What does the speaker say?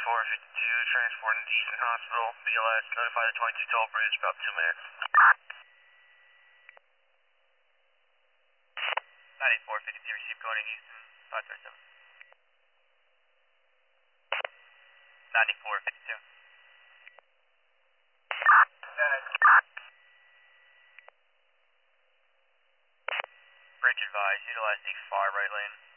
9452, transporting to Easton Hospital. BLS, notify the 22 toll bridge, about 2 minutes. 9452, receive going to Easton, 537. 9452. Bridge advised, utilize the far right lane.